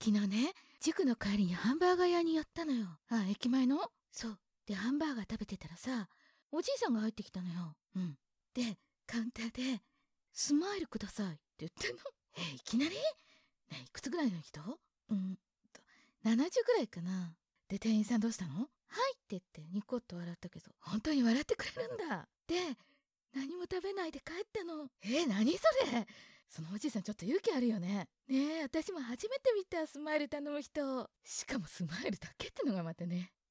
昨日ね、塾の帰りにハンバーガー屋に寄ったのよ。駅前の。そう。で、ハンバーガー食べてたらさ、おじいさんが入ってきたのよ。で、カウンターで、スマイルくださいって言ってんの。いきなり？ね、いくつぐらいの人？70ぐらいかな。で、店員さんどうしたの？はいって言ってニコッと笑ったけど、本当に笑ってくれるんだ。で、何も食べないで帰ったの。何それ？そのおじいさんちょっと勇気あるよね。ねえ、私も初めて見た、スマイル頼む人。しかもスマイルだけってのがまたね。